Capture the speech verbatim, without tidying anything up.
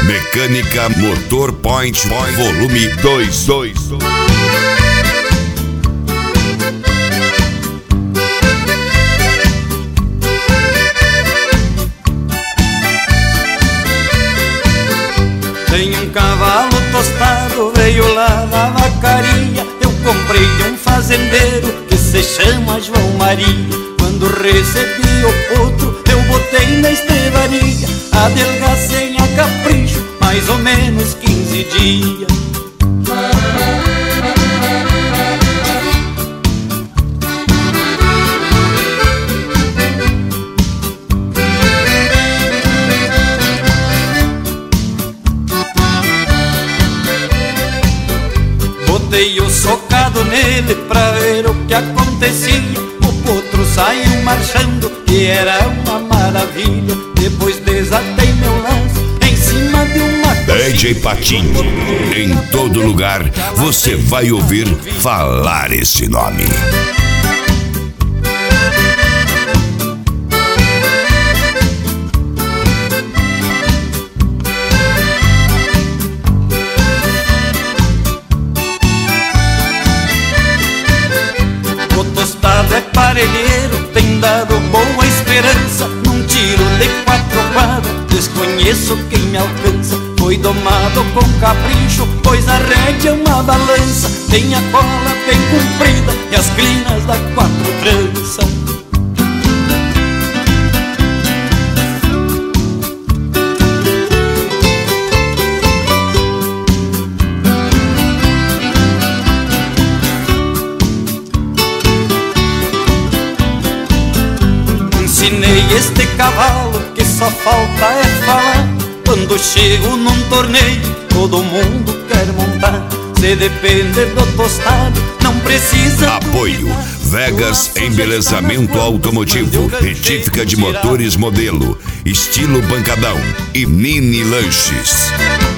Mecânica Motor Point, volume dois. Tem um cavalo tostado, veio lá da vacaria. Eu comprei de um fazendeiro que se chama João Maria. Quando recebi o potro, eu botei na estrebaria. Adelgacei a capricho, mais ou menos quinze dias. Botei o socado nele pra ver o que acontecia. O potro saiu marchando e era uma maravilha. Depois desatei meu laço em cima de uma D J Patinho, em todo lugar você vai ouvir falar esse nome. O tostado é parelheiro, tem dado boa esperança. Num tiro de quatro quadras, desconheço quem me alcança. Foi domado com capricho, pois a rédea é uma balança. Tem a cola bem comprida e as crinas da quatro tranças. Ensinei este cavalo que só falta é falar. Quando chego num torneio, todo mundo quer montar. Se depender do tostado, não precisa. Apoio Vegas Embelezamento Automotivo, retífica de motores modelo, estilo bancadão e mini lanches.